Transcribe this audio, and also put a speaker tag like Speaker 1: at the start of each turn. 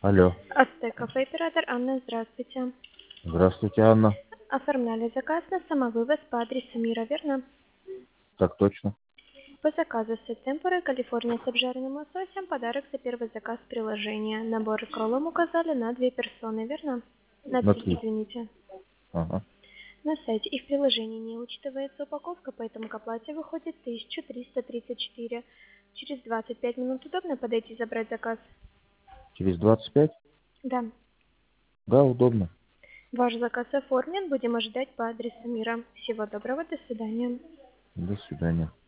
Speaker 1: Алло.
Speaker 2: Астеков, оператор Анна, здравствуйте.
Speaker 1: Здравствуйте, Анна.
Speaker 2: Оформляли заказ на самовывоз по адресу Мира, верно?
Speaker 1: Так точно.
Speaker 2: По заказу с темпора Калифорния с обжаренным лососем подарок за первый заказ приложения. Набор кролом указали на 2 персоны, верно? На
Speaker 1: На
Speaker 2: 3,
Speaker 1: 3.
Speaker 2: извините.
Speaker 1: Ага.
Speaker 2: На сайте и в приложении не учитывается упаковка, поэтому к оплате выходит 1334. Через 25 минут удобно подойти и забрать заказ?
Speaker 1: Через 25?
Speaker 2: Да.
Speaker 1: Да, удобно.
Speaker 2: Ваш заказ оформлен, будем ожидать по адресу Мира. Всего доброго, до свидания.
Speaker 1: До свидания.